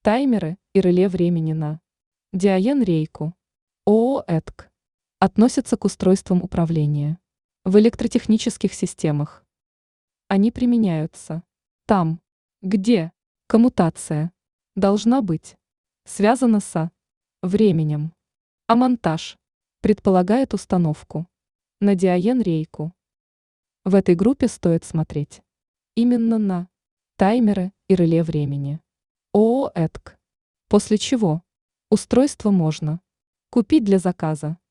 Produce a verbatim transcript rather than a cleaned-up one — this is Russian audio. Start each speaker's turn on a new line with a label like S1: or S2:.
S1: Таймеры и реле времени на Диаен-рейку ООО «Этк» относятся к устройствам управления в электротехнических системах. Они применяются там, где коммутация должна быть связана со временем, а монтаж предполагает установку на Диаен-рейку. В этой группе стоит смотреть именно на таймеры и реле времени ООО «Этк», после чего устройство можно купить для заказа.